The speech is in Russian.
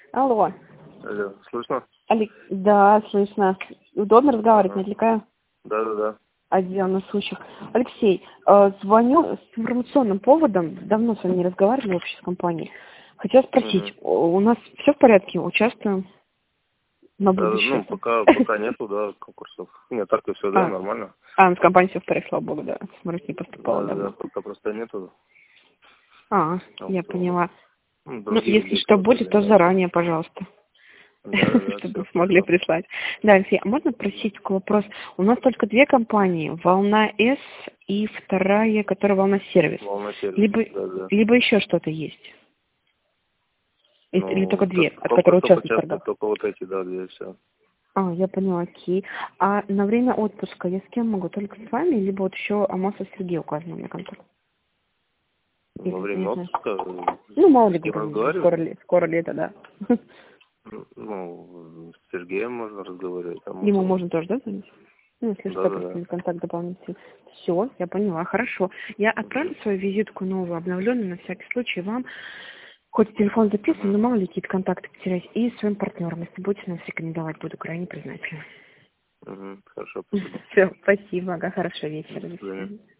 Алло. Алло, слышно? Да, слышно. Удобно разговаривать, не отвлекаю? Да. Отдел насущих. Алексей, звоню с информационным поводом. Давно с вами не разговаривали в общей компании. Хотела спросить, у нас все в порядке? Участвуем на будущее? Ну, пока нету, да, конкурсов. Нет, так и все, да, нормально. В компании все в порядке, слава богу, да. Смотрю, не поступало Да, давно. пока просто нету. Я поняла. Ну, Другие если что будет, то заранее, пожалуйста. Да, Чтобы смогли прислать. Да, Алексей, а можно просить такой вопрос? У нас только две компании, Волна С и вторая, которая Волна Сервис. Волна Сервис, Либо еще что-то есть. Или только две, от которых участвуют торгов. Только вот эти, да, две, все. Я поняла, окей. А на время отпуска я с кем могу? Только с вами, либо вот еще Амосов Сергей указан у меня контакт? Во время отпуска? Ну, мало ли, скоро лето, да. Ну, с Сергеем можно разговаривать. Ему можно тоже, да, звонить? Ну, если что, Да. просто контакт дополнительный. Все, я поняла, хорошо. Я отправлю свою визитку новую, обновленную, на всякий случай вам. Хоть телефон записан, но мало ли какие-то контакты потерять. И своим партнерам, если будете нас рекомендовать, буду крайне признательна. Хорошо, спасибо. Все, спасибо, хорошего вечера. До свидания.